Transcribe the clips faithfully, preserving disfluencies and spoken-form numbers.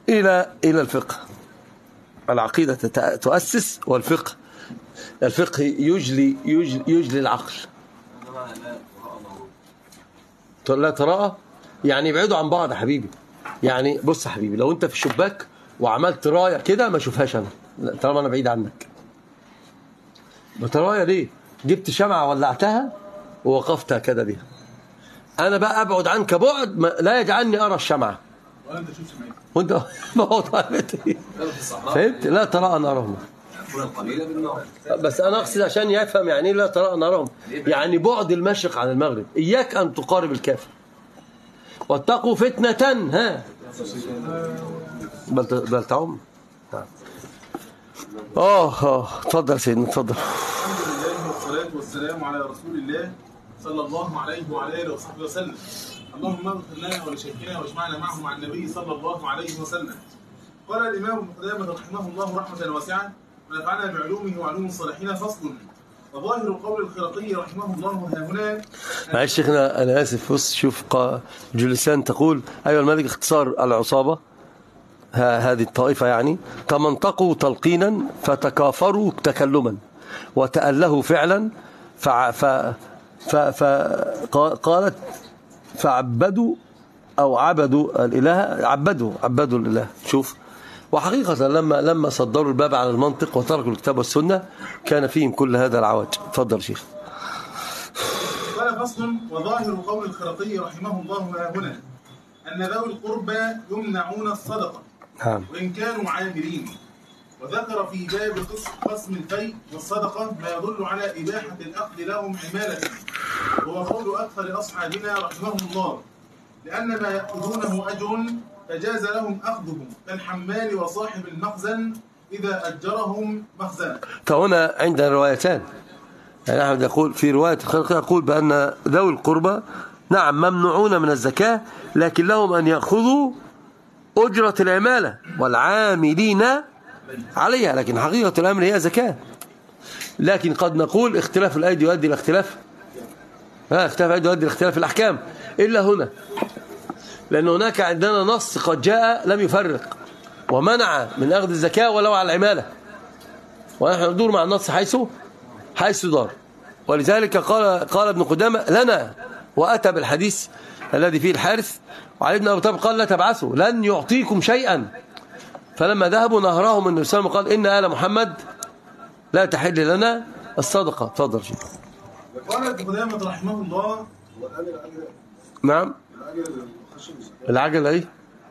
إلى إلى الفقه. العقيدة تؤسس، والفقه الفقه يجلي يجلي, يجلي العقل. لا تراءى يعني يبعدوا عن بعض يا حبيبي. يعني بص يا حبيبي، لو انت في الشباك وعملت رايه كده ما اشوفهاش انا طالما انا بعيد عنك. بترايه ليه؟ جبت شمعه ولعتها ووقفت كده بيها. انا بقى ابعد عنك بعد لا يجعلني ارى الشمعه. وانت تشوف شمعتي وانت فهمت؟ لا تراءى نارهم. بس انا اقصد عشان يفهم يعني ايه لا تراءى نارهم، يعني بعد المشرق عن المغرب. اياك ان تقارب الكافر. واتقوا فتنة ها بل بل تعم. اه اه اتفضل سيدنا اتفضل. الحمد لله والصلاة والسلام على رسول الله صلى الله عليه وعلى اله وصحبه وسلم. اللهم اغفر لنا ولشيخنا واجمعنا معه مع النبي صلى الله عليه وسلم. قال الامام ابن قدامة رحمه الله رحمة واسعة ونفعنا بعلومه وعلوم الصالحين. فصل. وظاهر قول الخرقي رحمه الله ها هنا. معلش شيخنا انا اسف. بص شوف جلسان تقول ايها الملك اختصار العصابة هذه الطائفة يعني تمنطقوا تلقينا فتكافروا تكلما وتألهوا فعلا فع ف ف فقالت فعبدوا أو عبدوا الإله عبدوا عبدوا الإله. شوف وحقيقة لما لما صدروا الباب على المنطق وتركوا الكتاب والسنة كان فيهم كل هذا العواج. تفضل شيخ. قال فصل. وظاهر قول الخرقي رحمه الله ها هنا أن ذوي القربى يمنعون الصدقة نعم وإن كانوا عاملين. وذكر في باب قسم الفيء والصدقة ما يدل على إباحة الأخذ لهم عمالة، وهو قول أكثر أصحابنا رحمهم الله، لأن ما يأخذونه أجر فجاز لهم أخذه كالحمال وصاحب المخزن إذا أجرهم مخزنا. فهنا عندنا روايتان. يعني أحمد يقول في رواية الخلق يقول بأن ذوي القربى نعم ممنوعون من الزكاة لكن لهم أن يأخذوا أجرة العمالة والعاملين عليها، لكن حقيقة الأمر هي زكاة. لكن قد نقول اختلاف الأيدي يؤدي إلى اختلاف ها اختلاف الأيدي يؤدي إلى اختلاف الأحكام إلا هنا، لأن هناك عندنا نص قد جاء لم يفرق ومنع من أخذ الزكاة ولو على العمالة، ونحن ندور مع النص حيث حيث دار. ولذلك قال قال ابن قدامة لنا وأتى بالحديث الذي فيه الحارث وعلي بن أبي طالب قال لا تبعثوا لن يعطيكم شيئا. فلما ذهبوا نهرهم النبي صلى الله عليه وسلم قال إن آل محمد لا تحل لنا الصدقة. تفضل شيخ. قال ابن قدامة رحمه الله. نعم العجل ايه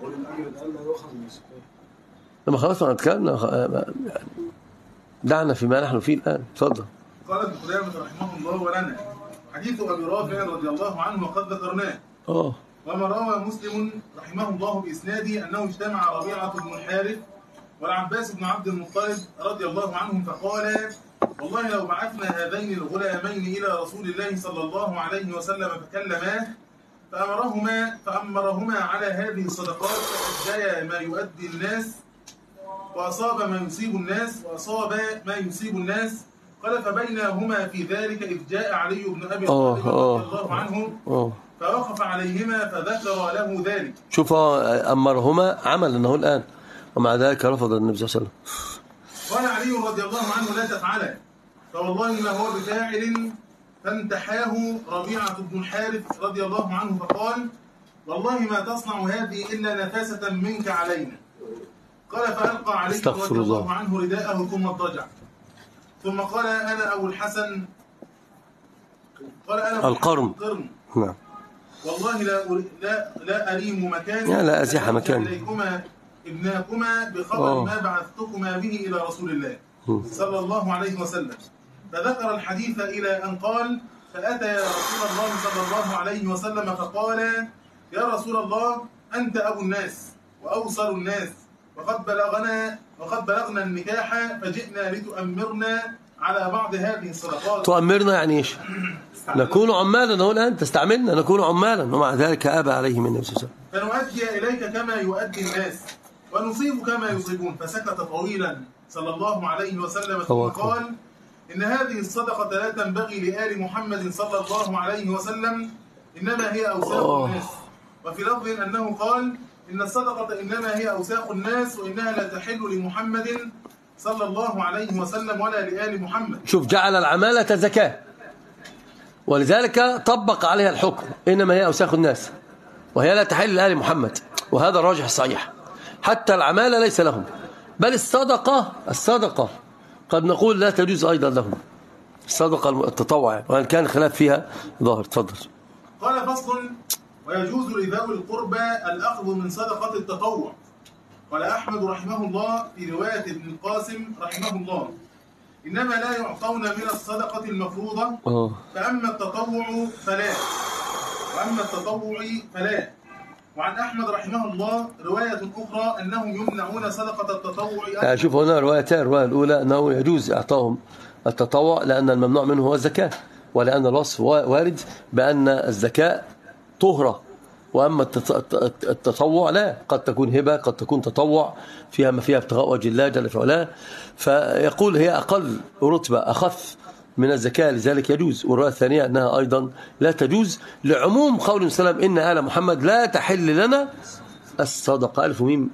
لما خلاص ما نتكلم دعنا فيما نحن فيه الآن. تفضل. قال ابن قدامة رحمه الله ولنا حديث أبي رافع رضي الله عنه وقد ذكرناه. اه وما روى مسلم رحمه الله بإسناده أنه اجتمع ربيعة بن الحارث والعباس بن عبد المطلب رضي الله عنهم فقال والله لو بعثنا هذين الغلامين إلى رسول الله صلى الله عليه وسلم فكلماه فأمرهما فأمرهما على هذه الصدقات فأديا ما يؤدي الناس وأصاب ما يصيب الناس وأصاب ما يصيب الناس. قال فبينهما في ذلك إذ جاء علي بن أبي طالب رضي الله عنه فوقف عليهما فذكر له ذلك. شوف أمرهما عمل أنه الآن ومع ذلك رفض النبي صلى الله عليه وسلم. قال علي رضي الله عنه لا تفعله فوالله ما هو بفاعل. فانتحاه ربيعة بن الحارث رضي الله عنه فقال والله ما تصنع هذه إلا نفاسة منك علينا. قال فألقى علي رضي الله عنه رداءه ثم اضطجع ثم قال أنا أبو الحسن قال أنا القرن نعم والله لا لا لا أريم مكاني لا أزيح مكاني إليكما ابناكما بخبر أوه. ما بعثتكما به إلى رسول الله صلى الله عليه وسلم. فذكر الحديث إلى أن قال فأتى رسول الله صلى الله عليه وسلم فقال يا رسول الله أنت أبو الناس وأوصل الناس وقد بلغنا وقد بلغنا النكاح فجئنا لتؤمرنا على بعض هذه الصدقات. تؤمرنا يعني ايش؟ نكون عمالا نقول أنت تستعملنا نكون عمالا ومع ذلك أبى عليه من النبي صلى الله عليه وسلم. فنؤدي إليك كما يؤدي الناس ونصيب كما يصيبون. فسكت طويلا صلى الله عليه وسلم ثم قال إن هذه الصدقة لا تنبغي لآل محمد صلى الله عليه وسلم إنما هي أوساط الناس. وفي لفظ أنه قال إن الصدقة إنما هي أوساخ الناس وإنها لا تحل لمحمد صلى الله عليه وسلم ولا لآل محمد. شوف، جعل العمالة زكاة ولذلك طبق عليها الحكم إنما هي أوساخ الناس وهي لا تحل لآل محمد، وهذا الراجح الصحيح. حتى العمالة ليس لهم، بل الصدقة الصدقة قد نقول لا تجوز أيضا لهم، الصدقة التطوع وإن كان خلاف فيها ظاهر. تفضل. قال فصل: ويجوز لذوي القربى الأخذ من صدقة التطوع. قال أحمد رحمه الله في رواية ابن القاسم رحمه الله: إنما لا يعطون من الصدقة المفروضة، فأما التطوع فلا وأما التطوع فلا. وعن أحمد رحمه الله رواية أخرى أنهم يمنعون صدقة التطوع. شوف هنا روايتان، الرواية الأولى أنه يجوز إعطاهم التطوع لأن الممنوع منه هو الزكاة، ولأن الوصف وارد بأن الزكاة طهرة، وأما التطوع لا، قد تكون هبة قد تكون تطوع فيها ما فيها ابتغاء وجه الله جل وعلا، فيقول هي أقل رتبة أخف من الزكاة لذلك يجوز. والرواية الثانية أنها أيضا لا تجوز لعموم قول سلام إن آل محمد لا تحل لنا الصدقة، ألف ميم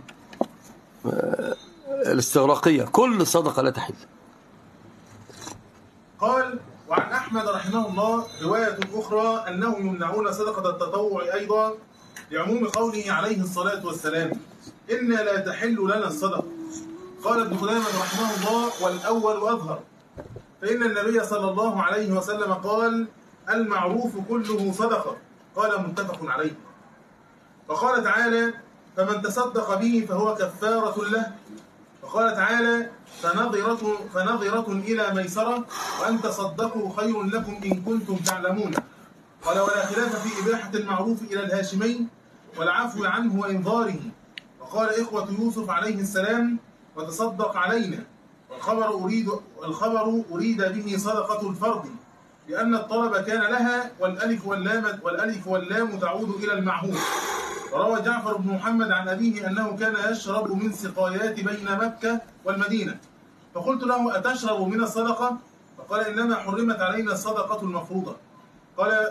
الاستغراقية، كل الصدقة لا تحل. قال: وعن أحمد رحمه الله رواية أخرى أنهم يمنعون صدقة التطوع أيضا لعموم قوله عليه الصلاة والسلام: إنا لا تحل لنا الصدقة. قال ابن قدامة رحمه الله: والأول أظهر، فإن النبي صلى الله عليه وسلم قال: المعروف كله صدقة. قال متفق عليه. وقال تعالى: فمن تصدق به فهو كفارة له. وقال تعالى: فنظرة, فنظرة إلى ميسرة وأن تصدقوا خير لكم إن كنتم تعلمون. قال: ولا خلاف في إباحة المعروف إلى الهاشمين والعفو عنه وإنظاره. وقال إخوة يوسف عليه السلام: وتصدق علينا. والخبر أريد, والخبر أريد به صدقة الفرض، لأن الطلب كان لها، والألف واللام, والألف واللام تعود إلى المعهود. وروى جعفر بن محمد عن أبيه أنه كان يشرب من سقايات بين مكة والمدينة، فقلت له: أتشرب من الصدقة؟ فقال: إنما حرمت علينا الصدقة المفروضة. قال: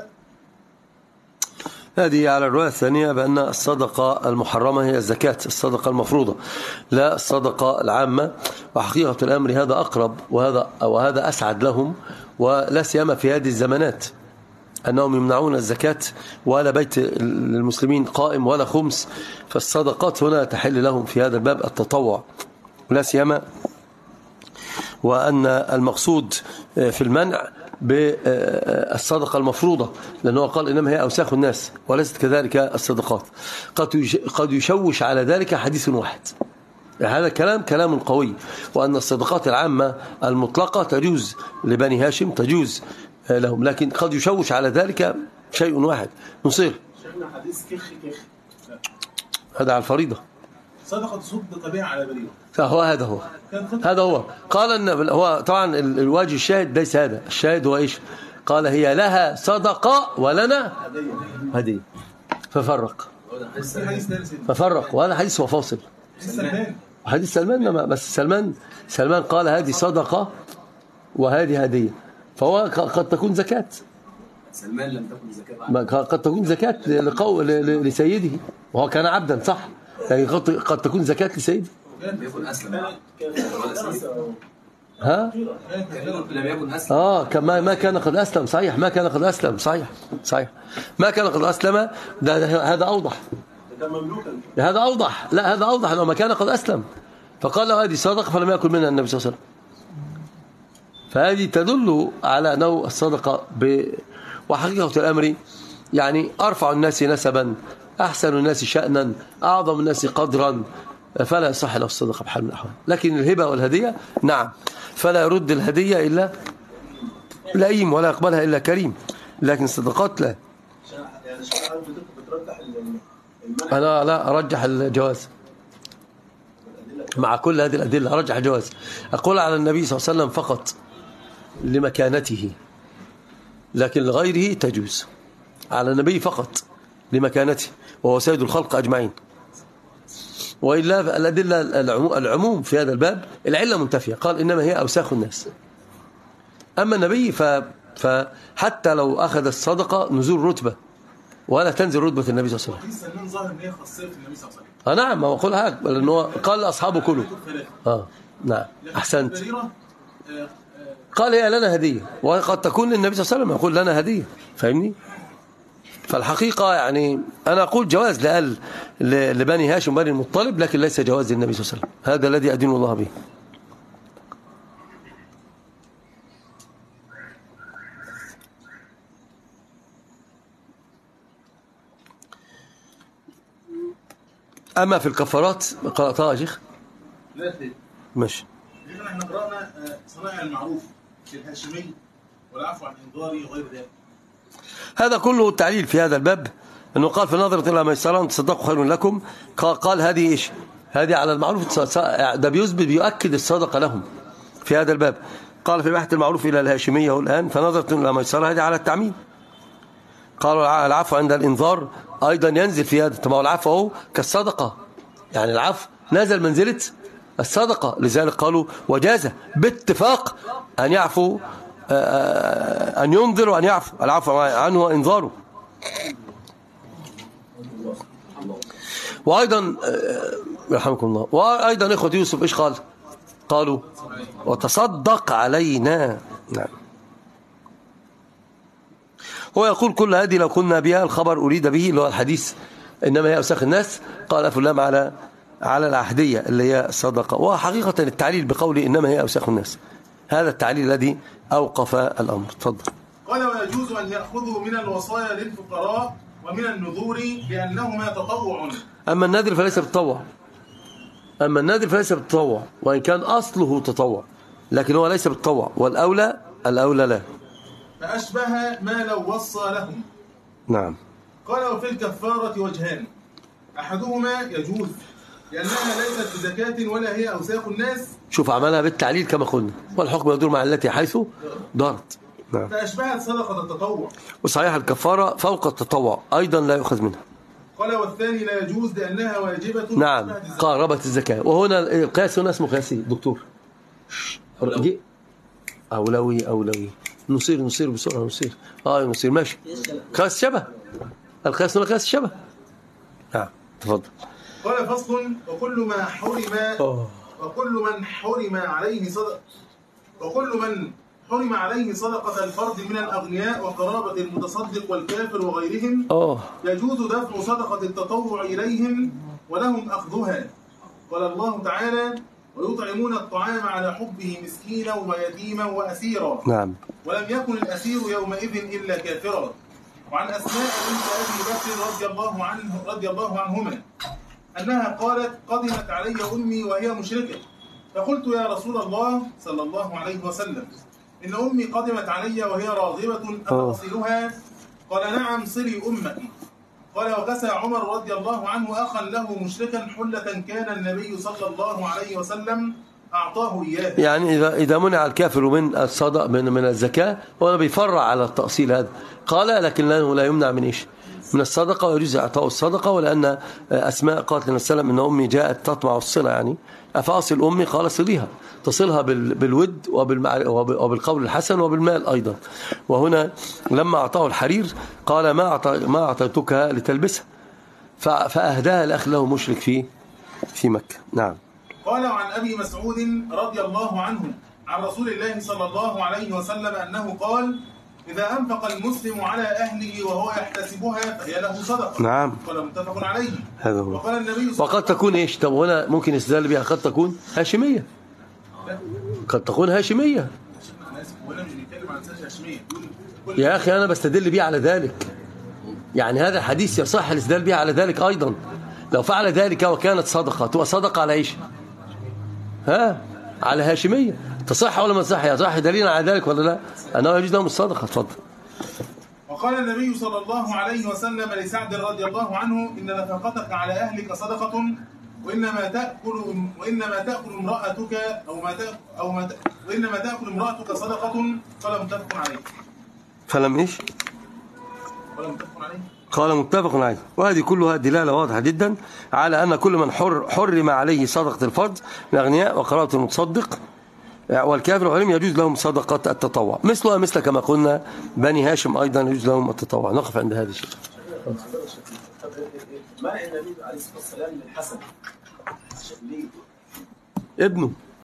هذه على الرواية الثانية بأن الصدقة المحرمة هي الزكاة، الصدقة المفروضة لا الصدقة العامة. وحقيقة الأمر هذا أقرب وهذا وهذا أسعد لهم، ولا سيما في هذه الزمانات أنهم يمنعون الزكاة ولا بيت المسلمين قائم ولا خمس، فالصدقات هنا تحل لهم في هذا الباب التطوع لا سيما، وأن المقصود في المنع بالصدقة المفروضة، لأنه قال إنما هي أوساخ الناس وليست كذلك الصدقات. قد يشوش على ذلك حديث واحد، هذا كلام كلام قوي، وأن الصدقات العامة المطلقة تجوز لبني هاشم تجوز لهم، لكن قد يشوش على ذلك شيء واحد. نصير شيخنا حديث كخ كخ هذا على الفريضة، صدقة صدق بها على بريء، فهو هذا هو هذا هو قال ان هو طبعا الواجه الشاهد ليس هذا الشاهد، هو ايش؟ قال: هي لها صدقة ولنا هدية، ففرق ففرق وهذا حديث هو فاصل. حديث سلمان، بس سلمان سلمان قال هذه صدقة وهذه هدية، فهو قد تكون زكاة. سلمان لم تكن زكاة، قد تكون زكاة لسيده وهو كان عبدا، صح؟ يعني قد تكون زكاة لسيده. لم يكن أسلم. ها؟ لم يكن أسلم. آه كما ما كان قد أسلم، صحيح، ما كان قد أسلم، صحيح صحيح ما كان قد أسلم. ده هذا أوضح، هذا أوضح، لا هذا أوضح أنه ما كان قد أسلم، فقال له هذه صدقة فلم يأكل منها النبي صلى الله عليه وسلم. فهذه تدل على أنه الصدقة ب... وحقيقة الأمر يعني أرفع الناس نسبا، أحسن الناس شأنا، أعظم الناس قدرا، فلا يصح له الصدقة بحال من الأحوال. لكن الهبة والهدية نعم، فلا يرد الهدية إلا لئيم ولا يقبلها إلا كريم، لكن الصدقات لا. أنا لا أرجح الجواز مع كل هذه الأدلة، أرجح الجواز. أقول على النبي صلى الله عليه وسلم فقط لمكانته، لكن لغيره تجوز. على النبي فقط لمكانته وهو سيد الخلق أجمعين، وإلا الأدلة العموم في هذا الباب العلة منتفية، قال إنما هي أوساخ الناس. أما النبي فحتى لو أخذ الصدقة نزول رتبة، ولا تنزل رتبة النبي صلى الله عليه وسلم. سلمان ظاهر ان هي خاصيه في النبي صلى الله عليه وسلم. اه نعم، ما هو قول حاجه، لان هو قال لاصحابه كلوا. اه نعم احسنت. قال هي لنا هديه، وقد تكون للنبي صلى الله عليه وسلم يقول لنا هديه، فاهمني؟ فالحقيقه يعني انا اقول جواز لقال لبني هاشم بني المطلب، لكن ليس جواز للنبي صلى الله عليه وسلم. هذا الذي ادين الله به. أما في الكفارات قرأتها يا شيخ؟ لا لا ماشي. لأن احنا قرأنا صنائع المعروف في الهاشمي والعفو عن إنذاري وغير ذلك. هذا كله التعليل في هذا الباب، أنه قال في نظرة إلى ميسرة أن تصدقوا خير لكم. قال هذه إيش؟ هذه على المعروف، ده بيثبت بيؤكد الصدقة لهم في هذا الباب. قال في بحث المعروف إلى الهاشمية الآن فنظرة إلى ميسرة هذه على التعميم. قالوا العفو عند الإنذار أيضا ينزل في هذا. طب العفو أهو كالصدقة، يعني العفو نزل منزلة الصدقة، لذلك قالوا وجازة باتفاق أن يعفو، أن ينذر وأن يعفو، العفو عنه وإنذاره. وأيضا رحمكم الله، وأيضا إخوة يوسف إيش قال؟ قالوا وتصدق علينا. نعم. هو يقول كل هذه لو كنا بها الخبر أريد به اللي هو الحديث إنما هي أوساخ الناس، قال فلام على على العهدية اللي هي الصدقة. وحقيقة التعليل بقوله إنما هي أوساخ الناس، هذا التعليل الذي أوقف الأمر. تفضل. قال ويجوز أن يأخذوا من الوصايا للفقراء ومن النذور لأنهما تطوع. أما النذر فليس بالتطوع، أما النذر فليس بالتطوع وإن كان أصله تطوع، لكن هو ليس بالتطوع، والأولى الأولى لا. فأشبه ما لو وصى لهم. نعم. قال وفي الكفارة وجهان، أحدهما يجوز لأنها ليست بزكاة ولا هي أوساخ الناس. شوف عملها بالتعليل كما قلنا، والحكم يدور مع التي حيث دارت. نعم. فأشبهت صدقة التطوع. وصحيح الكفارة فوق التطوع أيضا لا يؤخذ منها. قال والثاني لا يجوز لأنها واجبة. نعم قاربت الزكاة. وهنا القياس هنا اسمه قياسي دكتور. أولوي أولوي نصير نصير بسرعة نصير آه نصير ماشي. قياس شبه، القياس هنا قياس شبه. نعم تفضل. قال فصل وكل ما حرم وكل من حرم عليه صدق وكل من حرم عليه صدقة الفرد من الأغنياء وقرابة المتصدق والكافر وغيرهم أوه. يجوز دفع صدقة التطوع إليهم ولهم أخذها. قال الله تعالى ويطعمون الطعام على حبه مسكينا ويتيما وأسيرا. نعم. ولم يكن الأسير يومئذ إلا كافرا. وعن أسماء بنت أبي بكر رضي الله عنه رضي الله عنهما أنها قالت قدمت علي أمي وهي مشركة، فقلت يا رسول الله صلى الله عليه وسلم إن أمي قدمت علي وهي راغبة أفأصلها؟ قال نعم صلي أمك. قال وكسى عمر رضي الله عنه أخا له مشركا حلة كان النبي صلى الله عليه وسلم أعطاه إياه. يعني إذا إذا منع الكافر من الصدق من من الزكاة هو بيفرع على التأصيل هذا. قال لكنه لا يمنع من إيش؟ من الصدقة، ويجوز إعطاء الصدقة. ولأن أسماء قالت لنا السلام إن أمي جاءت تطمع الصلة، يعني أفأصل أمي؟ قال صليها، تصلها بالود وبالقول الحسن وبالمال أيضا. وهنا لما أعطاه الحرير قال ما أعطى ما أعطيتك لتلبسها، فأهداها لأخ له مشرك في في مكة. نعم. قال عن أبي مسعود رضي الله عنه عن رسول الله صلى الله عليه وسلم أنه قال إذا أنفق المسلم على أهله وهو يحتسبها فهي له صدقة. نعم. قال متفق عليه. هذا هو. وقال النبي صلى وقد تكون إيش؟ طب هنا ممكن استدلال بها قد تكون هاشمية. قد تكون هاشمية. يا أخي أنا بستدل بها على ذلك، يعني هذا الحديث يصح الاستدلال بها على ذلك أيضا. لو فعل ذلك وكانت صدقة تبقى صدقة على إيش؟ ها؟ على هاشمية. تصح ولا ما تصح؟ يصح دليلا على ذلك ولا لا؟ أنه يجوز لهم الصدقة. اتفضل. وقال النبي صلى الله عليه وسلم لسعد رضي الله عنه إن نفقتك على أهلك صدقة وإنما تأكل وإنما تأكل امرأتك أو ما تأكل أو ما تأكل وإنما تأكل امرأتك صدقة. قال متفق عليه. فلم إيش؟ قال متفق عليه. قال متفق عليه. وهذه كلها دلالة واضحة جدا على أن كل من حر حرم عليه صدقة الفرد من الأغنياء وقرابة المتصدق والكافر وغيرهم يجوز لهم صدقة التطوع، مثلها مثل كما قلنا بني هاشم أيضا يجوز لهم التطوع. نقف عند هذا الشيء. منع النبي عليه الصلاه والسلام للحسن ليه؟ ابنه